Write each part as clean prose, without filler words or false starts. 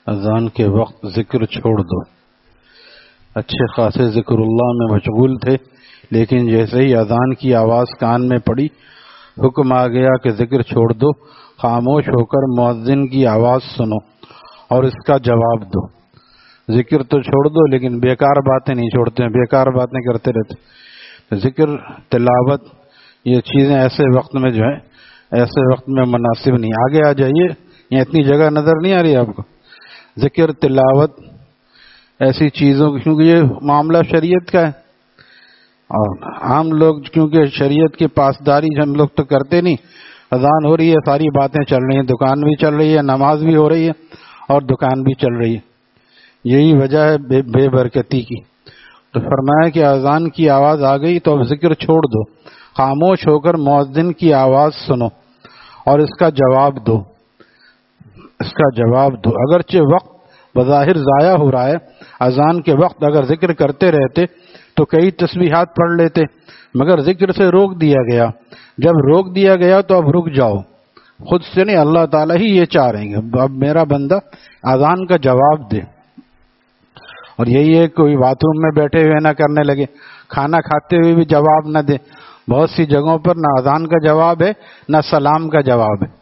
اذان کے وقت ذکر چھوڑ دو۔ اچھے خاصے ذکر اللہ میں مشغول تھے، لیکن جیسے ہی اذان کی آواز کان میں پڑی حکم آ گیا کہ ذکر چھوڑ دو، خاموش ہو کر مؤذن کی آواز سنو اور اس کا جواب دو۔ ذکر تو چھوڑ دو لیکن بیکار باتیں نہیں چھوڑتے ہیں، بیکار باتیں کرتے رہتے۔ ذکر تلاوت یہ چیزیں ایسے وقت میں جو ہے ایسے وقت میں مناسب نہیں۔ آگے آ جائیے، یہ اتنی جگہ نظر نہیں آ رہی آپ کو؟ ذکر تلاوت ایسی چیزوں کی، کیونکہ یہ معاملہ شریعت کا ہے اور عام لوگ کیونکہ شریعت کی پاسداری ہم لوگ تو کرتے نہیں۔ اذان ہو رہی ہے، ساری باتیں چل رہی ہیں، دکان بھی چل رہی ہے، نماز بھی ہو رہی ہے اور دکان بھی چل رہی ہے۔ یہی وجہ ہے بے برکتی کی۔ تو فرمایا کہ اذان کی آواز آ گئی تو اب ذکر چھوڑ دو، خاموش ہو کر مؤذن کی آواز سنو اور اس کا جواب دو۔ اس کا جواب دو۔ اگرچہ وقت بظاہر ضائع ہو رہا ہے، اذان کے وقت اگر ذکر کرتے رہتے تو کئی تسبیحات پڑھ لیتے، مگر ذکر سے روک دیا گیا۔ جب روک دیا گیا تو اب رک جاؤ، خود سے نہیں، اللہ تعالیٰ ہی یہ چاہ رہے ہیں اب میرا بندہ اذان کا جواب دے۔ اور یہی ہے کوئی باتھ روم میں بیٹھے ہوئے نہ کرنے لگے، کھانا کھاتے ہوئے بھی جواب نہ دے۔ بہت سی جگہوں پر نہ اذان کا جواب ہے نہ سلام کا جواب ہے۔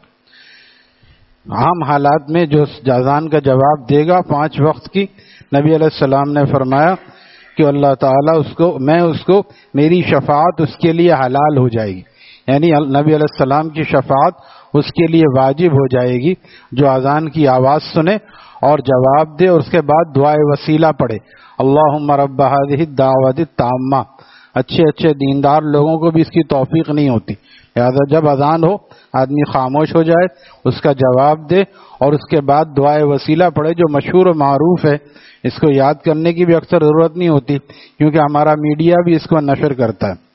عام حالات میں جو اذان کا جواب دے گا 5 وقت کی، نبی علیہ السلام نے فرمایا کہ اللہ تعالیٰ اس کو میری شفاعت اس کے لیے حلال ہو جائے گی، یعنی نبی علیہ السلام کی شفاعت اس کے لیے واجب ہو جائے گی جو اذان کی آواز سنے اور جواب دے اور اس کے بعد دعائے وسیلہ پڑھے، اللہم رب ہذہ الدعوۃ التامہ۔ اچھے دیندار لوگوں کو بھی اس کی توفیق نہیں ہوتی، لہذا جب اذان ہو آدمی خاموش ہو جائے، اس کا جواب دے اور اس کے بعد دعائے وسیلہ پڑھے جو مشہور و معروف ہے۔ اس کو یاد کرنے کی بھی اکثر ضرورت نہیں ہوتی کیونکہ ہمارا میڈیا بھی اس کو نشر کرتا ہے۔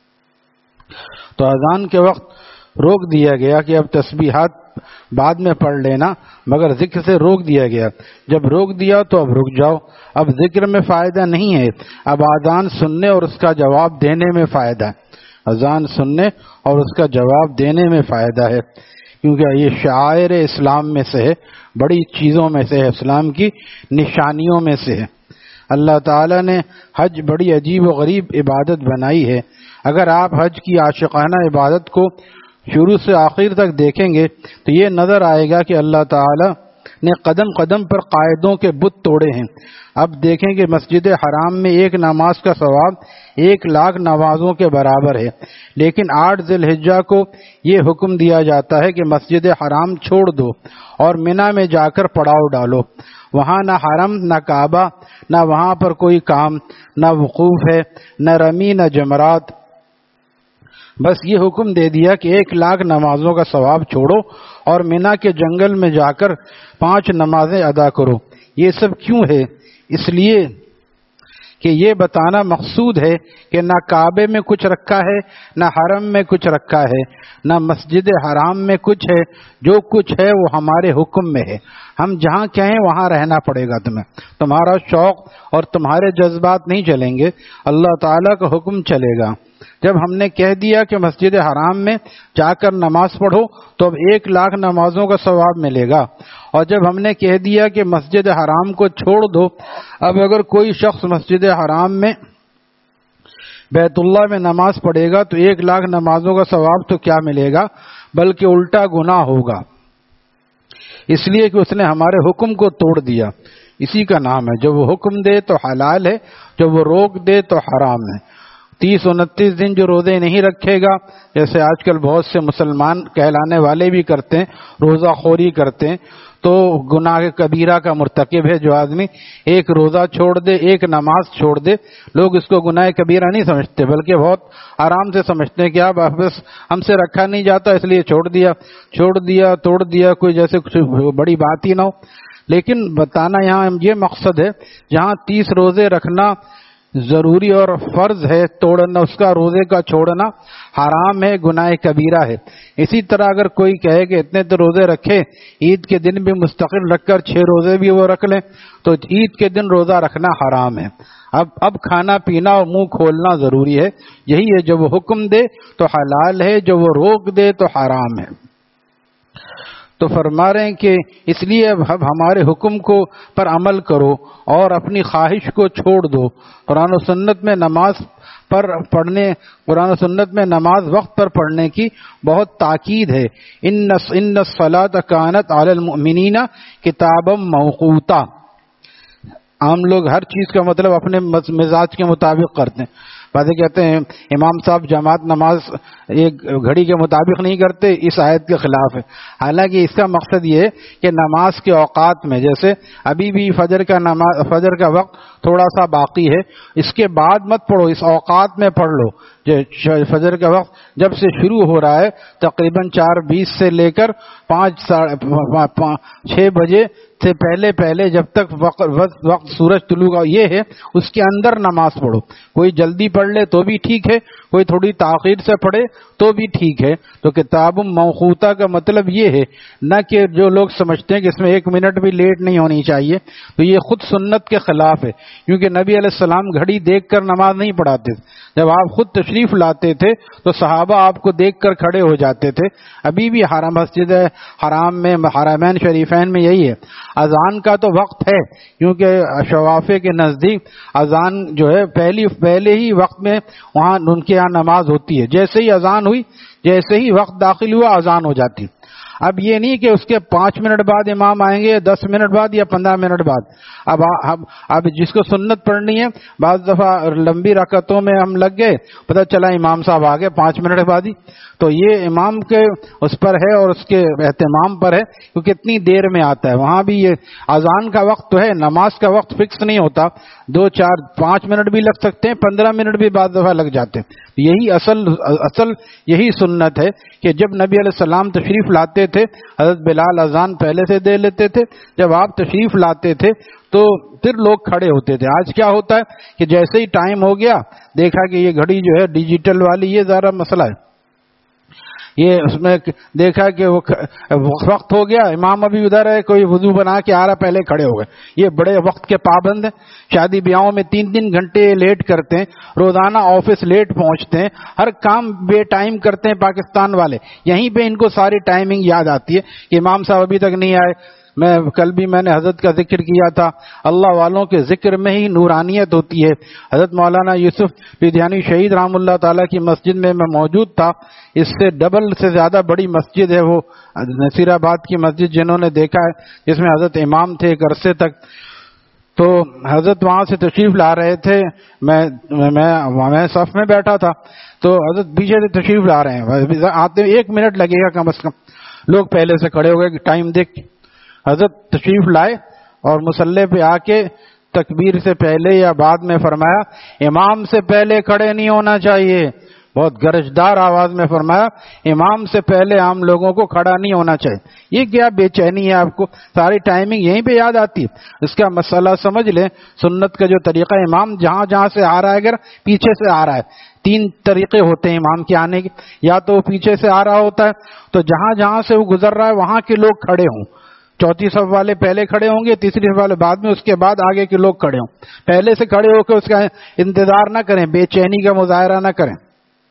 تو اذان کے وقت روک دیا گیا کہ اب تسبیحات بعد میں پڑھ لینا، مگر ذکر سے روک دیا گیا۔ جب روک دیا تو اب رک جاؤ، اب ذکر میں فائدہ نہیں ہے، اب اذان سننے اور اس کا جواب دینے میں فائدہ ہے۔ اذان سننے اور اس کا جواب دینے میں فائدہ ہے، کیونکہ یہ شعائر اسلام میں سے ہے، بڑی چیزوں میں سے ہے، اسلام کی نشانیوں میں سے ہے۔ اللہ تعالیٰ نے حج بڑی عجیب و غریب عبادت بنائی ہے۔ اگر آپ حج کی عاشقانہ عبادت کو شروع سے آخر تک دیکھیں گے تو یہ نظر آئے گا کہ اللہ تعالیٰ نے قدم قدم پر قائدوں کے بت توڑے ہیں۔ اب دیکھیں کہ مسجد حرام میں ایک نماز کا ثواب 1,00,000 نمازوں کے برابر ہے، لیکن 8 ذی الحجہ کو یہ حکم دیا جاتا ہے کہ مسجد حرام چھوڑ دو اور منی میں جا کر پڑاؤ ڈالو۔ وہاں نہ حرم نہ کعبہ، نہ وہاں پر کوئی کام، نہ وقوف ہے، نہ رمی نہ جمرات، بس یہ حکم دے دیا کہ 1,00,000 نمازوں کا ثواب چھوڑو اور منی کے جنگل میں جا کر 5 نمازیں ادا کرو۔ یہ سب کیوں ہے؟ اس لیے کہ یہ بتانا مقصود ہے کہ نہ کعبے میں کچھ رکھا ہے، نہ حرم میں کچھ رکھا ہے، نہ مسجد حرام میں کچھ ہے، جو کچھ ہے وہ ہمارے حکم میں ہے۔ ہم جہاں کہیں وہاں رہنا پڑے گا تمہیں، تمہارا شوق اور تمہارے جذبات نہیں چلیں گے، اللہ تعالیٰ کا حکم چلے گا۔ جب ہم نے کہہ دیا کہ مسجد حرام میں جا کر نماز پڑھو تو اب 1,00,000 نمازوں کا ثواب ملے گا، اور جب ہم نے کہہ دیا کہ مسجد حرام کو چھوڑ دو، اب اگر کوئی شخص مسجد حرام میں بیت اللہ میں نماز پڑھے گا تو 1,00,000 نمازوں کا ثواب تو کیا ملے گا بلکہ الٹا گناہ ہوگا، اس لیے کہ اس نے ہمارے حکم کو توڑ دیا۔ اسی کا نام ہے، جو وہ حکم دے تو حلال ہے، جو وہ روک دے تو حرام ہے۔ 30-29 دن جو روزے نہیں رکھے گا، جیسے آج کل بہت سے مسلمان کہلانے والے بھی کرتے ہیں، روزہ خوری کرتے ہیں، تو گناہ کبیرہ کا مرتکب ہے جو آدمی ایک روزہ چھوڑ دے، ایک نماز چھوڑ دے۔ لوگ اس کو گناہ کبیرہ نہیں سمجھتے بلکہ بہت آرام سے سمجھتے ہیں کہ اب بس ہم سے رکھا نہیں جاتا اس لیے چھوڑ دیا توڑ دیا، کوئی جیسے کچھ بڑی بات ہی نہ ہو۔ لیکن بتانا یہاں یہ مقصد ہے، جہاں 30 روزے رکھنا ضروری اور فرض ہے، توڑنا اس کا روزے کا چھوڑنا حرام ہے، گناہ کبیرہ ہے۔ اسی طرح اگر کوئی کہے کہ اتنے تو روزے رکھے، عید کے دن بھی مستقل رکھ کر 6 روزے بھی وہ رکھ لیں، تو عید کے دن روزہ رکھنا حرام ہے۔ اب کھانا پینا اور منہ کھولنا ضروری ہے۔ یہی ہے، جو وہ حکم دے تو حلال ہے، جو وہ روک دے تو حرام ہے۔ تو فرما رہے ہیں کہ اس لیے اب ہمارے حکم کو پر عمل کرو اور اپنی خواہش کو چھوڑ دو. قرآن و سنت میں نماز وقت پر پڑھنے کی بہت تاکید ہے. ان الصلاۃ کانت علی المؤمنین کتابا موقوتا. عام لوگ ہر چیز کا مطلب اپنے مزاج کے مطابق کرتے ہیں. بعض کہتے ہیں امام صاحب جماعت نماز ایک گھڑی کے مطابق نہیں کرتے، اس آیت کے خلاف ہے. حالانکہ اس کا مقصد یہ ہے کہ نماز کے اوقات میں، جیسے ابھی بھی فجر کا وقت تھوڑا سا باقی ہے، اس کے بعد مت پڑھو، اس اوقات میں پڑھ لو. فجر کا وقت جب سے شروع ہو رہا ہے تقریباً 4:20 سے لے کر 6 بجے سے پہلے جب تک وقت سورج طلوع کا یہ ہے، اس کے اندر نماز پڑھو. کوئی جلدی پڑھ لے تو بھی ٹھیک ہے، کوئی تھوڑی تاخیر سے پڑھے تو بھی ٹھیک ہے. تو کتاب موقوتا کا مطلب یہ ہے، نہ کہ جو لوگ سمجھتے ہیں کہ اس میں 1 منٹ بھی لیٹ نہیں ہونی چاہیے، تو یہ خود سنت کے خلاف ہے. کیونکہ نبی علیہ السلام گھڑی دیکھ کر نماز نہیں پڑھاتے تھے. جب آپ خود تشریف لاتے تھے تو صحابہ آپ کو دیکھ کر کھڑے ہو جاتے تھے. ابھی بھی مسجد حرام میں، حرمین شریفین میں یہی ہے. اذان کا تو وقت ہے، کیونکہ شوافے کے نزدیک اذان جو ہے پہلے ہی وقت میں وہاں ان کے یہاں نماز ہوتی ہے. جیسے ہی اذان ہوئی، جیسے ہی وقت داخل ہوا، اذان ہو جاتی. اب یہ نہیں کہ اس کے 5 منٹ بعد امام آئیں گے، 10 منٹ بعد یا 15 منٹ بعد. اب جس کو سنت پڑھنی ہے، بعض دفعہ لمبی رکعتوں میں ہم لگ گئے، پتہ چلا امام صاحب آ گئے 5 منٹ بعد ہی. تو یہ امام کے اس پر ہے اور اس کے اہتمام پر ہے کہ کتنی دیر میں آتا ہے. وہاں بھی یہ اذان کا وقت تو ہے، نماز کا وقت فکس نہیں ہوتا. 2 4 5 منٹ بھی لگ سکتے ہیں، 15 منٹ بھی بعض دفعہ لگ جاتے ہیں. یہی اصل یہی سنت ہے کہ جب نبی علیہ السلام تشریف لاتے تھے، حضرت بلال اذان پہلے سے دے لیتے تھے. جب آپ تشریف لاتے تھے تو پھر لوگ کھڑے ہوتے تھے. آج کیا ہوتا ہے کہ جیسے ہی ٹائم ہو گیا، دیکھا کہ یہ گھڑی جو ہے ڈیجیٹل والی، یہ ذرا مسئلہ ہے. یہ اس میں دیکھا کہ وہ وقت ہو گیا، امام ابھی ادھر ہے، کوئی وضو بنا کے آ رہا، پہلے کھڑے ہو گئے. یہ بڑے وقت کے پابند ہیں. شادی بیاہوں میں 3 گھنٹے لیٹ کرتے ہیں، روزانہ آفس لیٹ پہنچتے ہیں، ہر کام بے ٹائم کرتے ہیں پاکستان والے. یہیں پہ ان کو ساری ٹائمنگ یاد آتی ہے کہ امام صاحب ابھی تک نہیں آئے. کل بھی میں نے حضرت کا ذکر کیا تھا. اللہ والوں کے ذکر میں ہی نورانیت ہوتی ہے. حضرت مولانا یوسف لدھیانوی شہید رحم اللہ تعالیٰ کی مسجد میں موجود تھا. اس سے ڈبل سے زیادہ بڑی مسجد ہے وہ نصیر آباد کی مسجد، جنہوں نے دیکھا ہے، جس میں حضرت امام تھے ایک عرصے تک. تو حضرت وہاں سے تشریف لا رہے تھے، میں صف میں بیٹھا تھا، تو حضرت پیچھے سے تشریف لا رہے ہیں. آتے 1 منٹ لگے گا کم از کم. لوگ پہلے سے کھڑے ہو گئے، ٹائم دیکھ کے. حضرت تشریف لائے اور مصلی پہ آ کے تکبیر سے پہلے یا بعد میں فرمایا، امام سے پہلے کھڑے نہیں ہونا چاہیے. بہت گرجدار آواز میں فرمایا، امام سے پہلے عام لوگوں کو کھڑا نہیں ہونا چاہیے. یہ کیا بے چینی ہے آپ کو؟ ساری ٹائمنگ یہیں پہ یاد آتی ہے. اس کا مسئلہ سمجھ لیں. سنت کا جو طریقہ، امام جہاں سے آ رہا ہے، اگر پیچھے سے آ رہا ہے، 3 طریقے ہوتے ہیں امام کے آنے کے. یا تو وہ پیچھے سے آ رہا ہوتا ہے تو جہاں سے وہ گزر رہا ہے وہاں کے لوگ کھڑے ہوں. 4تھی صف والے پہلے کھڑے ہوں گے، 3ری صف والے بعد میں، اس کے بعد آگے کے لوگ کھڑے ہوں. پہلے سے کھڑے ہو کے اس کا انتظار نہ کریں، بے چینی کا مظاہرہ نہ کریں.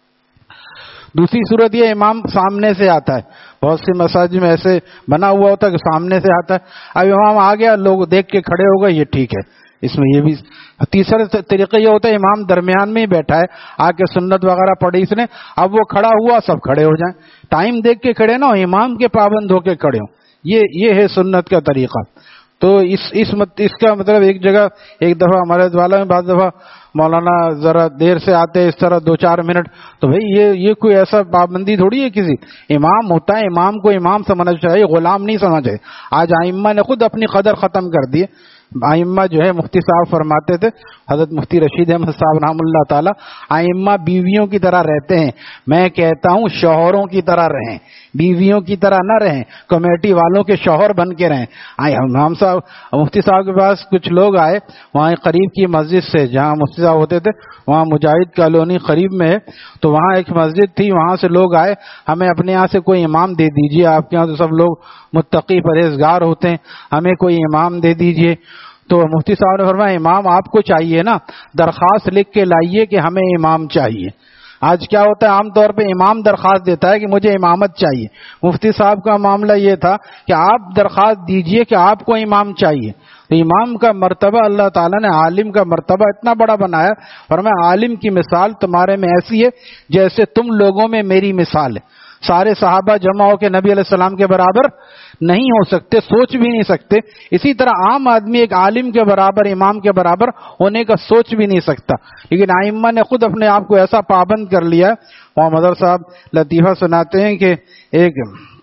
دوسری صورت یہ، امام سامنے سے آتا ہے. بہت سی مساجد میں ایسے بنا ہوا ہوتا ہے کہ سامنے سے آتا ہے. اب امام آ گیا، لوگ دیکھ کے کھڑے ہو گئے، یہ ٹھیک ہے. اس میں یہ بھی تیسرا طریقہ یہ ہوتا ہے، امام درمیان میں ہی بیٹھا ہے، آ کے سنت وغیرہ پڑھی اس نے، اب وہ کھڑا ہوا، سب کھڑے ہو جائیں. ٹائم دیکھ کے کھڑے نہ ہو، امام کے پابند ہو کے کھڑے ہوں. یہ ہے سنت کا طریقہ. تو اس کا مطلب ایک دفعہ ہمارے والا میں بعض دفعہ مولانا ذرا دیر سے آتے اس طرح 2 4 منٹ، تو بھئی یہ کوئی ایسا پابندی تھوڑی ہے کسی. امام ہوتا ہے، امام کو امام سمجھنا چاہیے، غلام نہیں سمجھنا چاہیے. آج ائمہ نے خود اپنی قدر ختم کر دی. ائمہ جو ہے، مفتی صاحب فرماتے تھے، حضرت مفتی رشید احمد صاحب رحم اللہ تعالی، ائمہ بیویوں کی طرح رہتے ہیں. میں کہتا ہوں شوہروں کی طرح رہیں، بیویوں کی طرح نہ رہیں، کمیٹی والوں کے شوہر بن کے رہیں. امام صاحب، مفتی صاحب کے پاس کچھ لوگ آئے، وہاں قریب کی مسجد سے جہاں مفتی صاحب ہوتے تھے، وہاں مجاہد کالونی قریب میں ہے، تو وہاں ایک مسجد تھی، وہاں سے لوگ آئے، ہمیں اپنے یہاں سے کوئی امام دے دیجئے، آپ کے یہاں تو سب لوگ متقی پرہیزگار ہوتے ہیں، ہمیں کوئی امام دے دیجئے. تو مفتی صاحب نے فرمایا، امام آپ کو چاہیے نا، درخواست لکھ کے لائیے کہ ہمیں امام چاہیے. آج کیا ہوتا ہے عام طور پہ امام درخواست دیتا ہے کہ مجھے امامت چاہیے. مفتی صاحب کا معاملہ یہ تھا کہ آپ درخواست دیجئے کہ آپ کو امام چاہیے. تو امام کا مرتبہ اللہ تعالیٰ نے عالم کا مرتبہ اتنا بڑا بنایا. فرمایا عالم کی مثال تمہارے میں ایسی ہے جیسے تم لوگوں میں میری مثال ہے. سارے صحابہ جمع ہو کے نبی علیہ السلام کے برابر نہیں ہو سکتے, سوچ بھی نہیں سکتے. اسی طرح عام آدمی ایک عالم کے برابر, امام کے برابر ہونے کا سوچ بھی نہیں سکتا. لیکن ائمہ نے خود اپنے آپ کو ایسا پابند کر لیا. وہاں مدر صاحب لطیفہ سناتے ہیں کہ ایک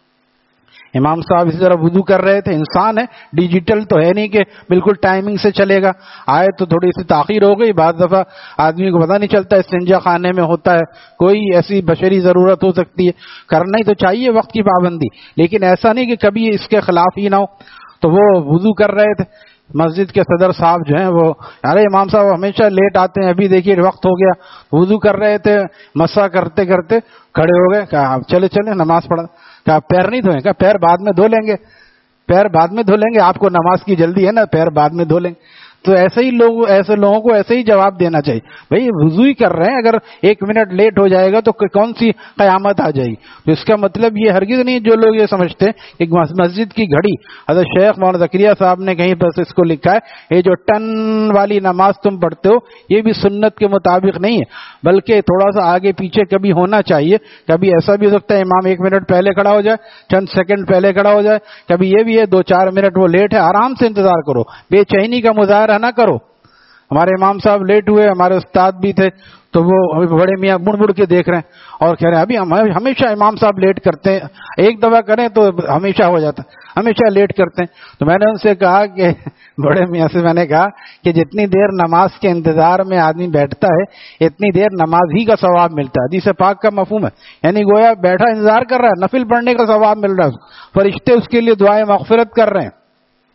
امام صاحب اسی طرح وضو کر رہے تھے. انسان ہے, ڈیجیٹل تو ہے نہیں کہ بالکل ٹائمنگ سے چلے گا. آئے تو تھوڑی سی تاخیر ہو گئی. بعض دفعہ آدمی کو پتہ نہیں چلتا استنجا خانے میں ہوتا ہے, کوئی ایسی بشری ضرورت ہو سکتی ہے. کرنا ہی تو چاہیے وقت کی پابندی, لیکن ایسا نہیں کہ کبھی اس کے خلاف ہی نہ ہو. تو وہ وضو کر رہے تھے. مسجد کے صدر صاحب جو ہیں وہ, ارے امام صاحب ہمیشہ لیٹ آتے ہیں, ابھی دیکھیے وقت ہو گیا. وضو کر رہے تھے, مسا کرتے کرتے کھڑے ہو گئے. کہا چلے چلے نماز پڑھا. کہا پیر نہیں دھوئیں؟ کہا پیر بعد میں دھو لیں گے, پیر بعد میں دھو لیں گے, آپ کو نماز کی جلدی ہے نا, پیر بعد میں دھو لیں گے. تو ایسے لوگوں کو ایسے ہی جواب دینا چاہیے. بھائی وضو ہی کر رہے ہیں, اگر 1 منٹ لیٹ ہو جائے گا تو کون سی قیامت آ جائے گی. تو اس کا مطلب یہ ہرگز نہیں جو لوگ یہ سمجھتے کہ مسجد کی گھڑی, حضرت شیخ مولانا زکریا صاحب نے کہیں پر اس کو لکھا ہے, یہ جو ٹن والی نماز تم پڑھتے ہو یہ بھی سنت کے مطابق نہیں ہے, بلکہ تھوڑا سا آگے پیچھے کبھی ہونا چاہیے. کبھی ایسا بھی ہو سکتا ہے امام 1 منٹ پہلے کھڑا ہو جائے, چند سیکنڈ پہلے کھڑا ہو جائے. کبھی یہ بھی ہے 2-4 منٹ وہ لیٹ ہے, آرام سے انتظار کرو, بے چینی کا مظاہرہ نہ کرو. ہمارے امام صاحب لیٹ ہوئے, ہمارے استاد بھی تھے, تو وہ بڑے میاں مڑ مڑ کے دیکھ رہے ہیں اور کہہ رہے ہیں ابھی ہمیشہ امام صاحب لیٹ کرتے ہیں, ایک دفعہ کریں تو ہمیشہ ہو جاتا ہے, ہمیشہ لیٹ کرتے ہیں. تو میں نے ان سے کہا کہ بڑے میاں سے میں نے کہا کہ جتنی دیر نماز کے انتظار میں آدمی بیٹھتا ہے اتنی دیر نماز ہی کا ثواب ملتا ہے. حدیث پاک کا مفہوم ہے, یعنی گویا بیٹھا انتظار کر رہا ہے, نفل پڑھنے کا ثواب مل رہا ہے, فرشتے اس کے لیے دعائیں مغفرت کر رہے ہیں.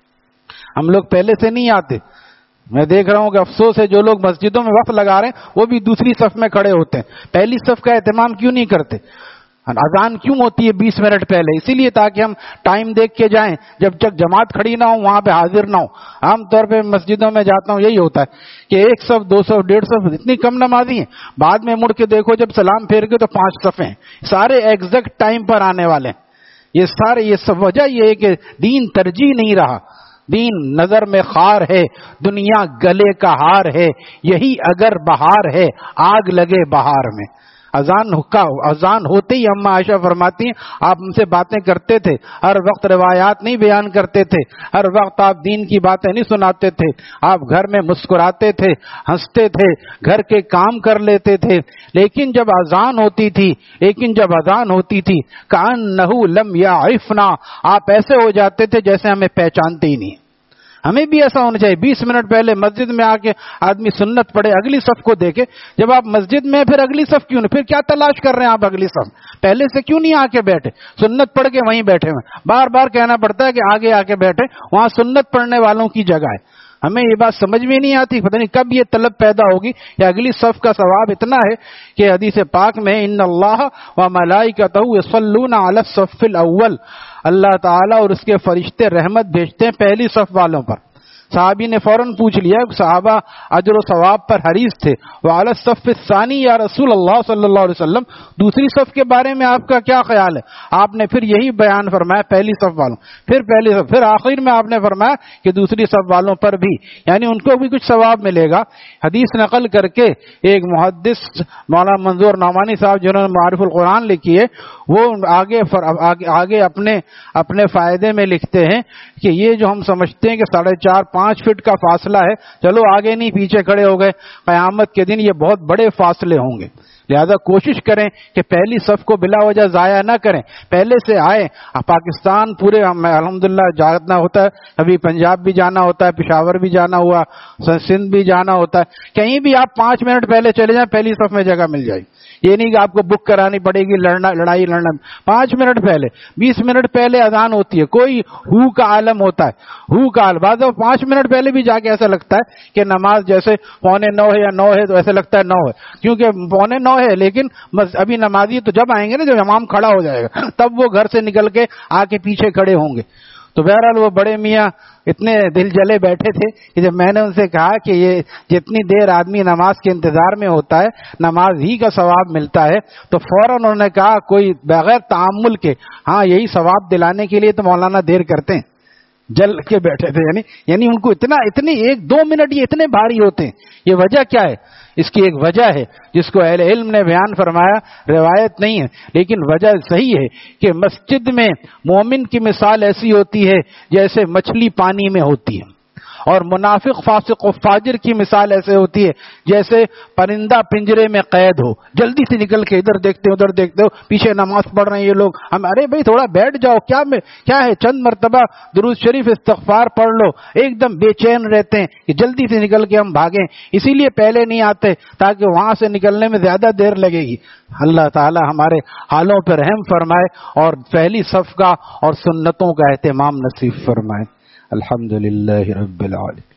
ہم لوگ پہلے سے نہیں آتے. میں دیکھ رہا ہوں کہ افسوس ہے جو لوگ مسجدوں میں وقت لگا رہے ہیں وہ بھی دوسری صف میں کھڑے ہوتے ہیں. پہلی صف کا اہتمام کیوں نہیں کرتے؟ اذان کیوں ہوتی ہے 20 منٹ پہلے؟ اسی لیے تاکہ ہم ٹائم دیکھ کے جائیں, جب تک جماعت کھڑی نہ ہو وہاں پہ حاضر نہ ہو. عام طور پہ مسجدوں میں جاتا ہوں یہی ہوتا ہے کہ 1 صف 2 صف 1.5 صف اتنی کم نمازی ہیں, بعد میں مڑ کے دیکھو جب سلام پھیر کے تو 5 صفیں ہیں, سارے ایگزیکٹ ٹائم پر آنے والے ہیں. یہ سب وجہ یہ ہے کہ دین ترجیح نہیں رہا. دین نظر میں خار ہے, دنیا گلے کا ہار ہے, یہی اگر بہار ہے آگ لگے بہار میں. اذان ہوتے ہی اما عائشہ فرماتی ہیں آپ ہم سے باتیں کرتے تھے, ہر وقت روایات نہیں بیان کرتے تھے, ہر وقت آپ دین کی باتیں نہیں سناتے تھے, آپ گھر میں مسکراتے تھے, ہنستے تھے, گھر کے کام کر لیتے تھے. لیکن جب اذان ہوتی تھی کأنہ لم یعرفنا, آپ ایسے ہو جاتے تھے جیسے ہمیں پہچانتے ہی نہیں. ہمیں بھی ایسا ہونا چاہیے. 20 منٹ پہلے مسجد میں آ کے آدمی سنت پڑھے, اگلی صف کو دیکھے. جب آپ مسجد میں پھر اگلی صف کیوں نہیں, پھر کیا تلاش کر رہے ہیں آپ اگلی صف؟ پہلے سے کیوں نہیں آ کے بیٹھے؟ سنت پڑھ کے وہیں بیٹھے ہوئے. بار بار کہنا پڑتا ہے کہ آگے آ کے بیٹھے, وہاں سنت پڑھنے والوں کی جگہ ہے. ہمیں یہ بات سمجھ میں نہیں آتی, پتہ نہیں کب یہ طلب پیدا ہوگی کہ اگلی صف کا ثواب اتنا ہے کہ حدیث پاک میں ان اللہ و ملائکتہ یصلون علی الصف الاول, اللہ تعالیٰ اور اس کے فرشتے رحمت بھیجتے ہیں پہلی صف والوں پر. صحابی نے فوراً پوچھ لیا, صحابہ اجر و ثواب پر حریص تھے, وعلی الصف الثانی یا رسول اللہ صلی اللہ علیہ وسلم, دوسری صف کے بارے میں آپ کا کیا خیال ہے؟ آپ نے پھر یہی بیان فرمایا پہلی صف والوں, پھر پہلی صف, پھر آخر میں آپ نے فرمایا کہ دوسری صف والوں پر بھی, یعنی ان کو بھی کچھ ثواب ملے گا. حدیث نقل کر کے ایک محدث مولانا منظور نعمانی صاحب جنہوں نے معارف القرآن لکھی ہے, وہ آگے اپنے فائدے میں لکھتے ہیں کہ یہ جو ہم سمجھتے ہیں کہ 4.5-5 فٹ کا فاصلہ ہے, چلو آگے نہیں پیچھے کھڑے ہو گئے, قیامت کے دن یہ بہت بڑے فاصلے ہوں گے. لہذا کوشش کریں کہ پہلی صف کو بلا وجہ ضائع نہ کریں, پہلے سے آئیں. پاکستان پورے الحمدللہ جانا ہوتا ہے, ابھی پنجاب بھی جانا ہوتا ہے, پشاور بھی جانا ہوا, سندھ بھی جانا ہوتا ہے, کہیں بھی آپ 5 منٹ پہلے چلے جائیں, پہلی صف میں جگہ مل جائے. یہ نہیں کہ آپ کو بک کرانی پڑے گی, لڑائی لڑنا. 5 منٹ پہلے, 20 منٹ پہلے اذان ہوتی ہے, کوئی ہو کا عالم ہوتا ہے, ہو کا عالم. بعض 5 منٹ پہلے بھی جا کے ایسا لگتا ہے کہ نماز جیسے 8:45 ہے یا 9 ہے, تو ایسا لگتا ہے 9 ہے, کیونکہ 8:45 ہے, لیکن ابھی نمازی تو جب آئیں گے نا جب امام کھڑا ہو جائے گا, تب وہ گھر سے نکل کے آ کے پیچھے کھڑے ہوں گے. تو بہرحال وہ بڑے میاں اتنے دل جلے بیٹھے تھے کہ جب میں نے ان سے کہا کہ یہ جتنی دیر آدمی نماز کے انتظار میں ہوتا ہے نماز ہی کا ثواب ملتا ہے، تو فوراً انہوں نے کہا کوئی بغیر تعامل کے، ہاں یہی ثواب دلانے کے لیے تو مولانا دیر کرتے ہیں، جل کے بیٹھے تھے. یعنی ان کو اتنی 1-2 منٹ یہ اتنے بھاری ہوتے ہیں. یہ وجہ کیا ہے؟ اس کی ایک وجہ ہے جس کو اہل علم نے بیان فرمایا، روایت نہیں ہے لیکن وجہ صحیح ہے کہ مسجد میں مومن کی مثال ایسی ہوتی ہے جیسے مچھلی پانی میں ہوتی ہے، اور منافق فاسق و فاجر کی مثال ایسے ہوتی ہے جیسے پرندہ پنجرے میں قید ہو، جلدی سے نکل کے ادھر دیکھتے ادھر دیکھتے ہو، پیچھے نماز پڑھ رہے ہیں یہ لوگ، ہم ارے بھائی تھوڑا بیٹھ جاؤ، کیا ہے چند مرتبہ درود شریف استغفار پڑھ لو، ایک دم بے چین رہتے ہیں کہ جلدی سے نکل کے ہم بھاگیں، اسی لیے پہلے نہیں آتے تاکہ وہاں سے نکلنے میں زیادہ دیر لگے گی. اللہ تعالی ہمارے حالوں پر رحم فرمائے اور پہلی صف کا اور سنتوں کا اہتمام نصیب فرمائے. الحمدللہ رب العالمین.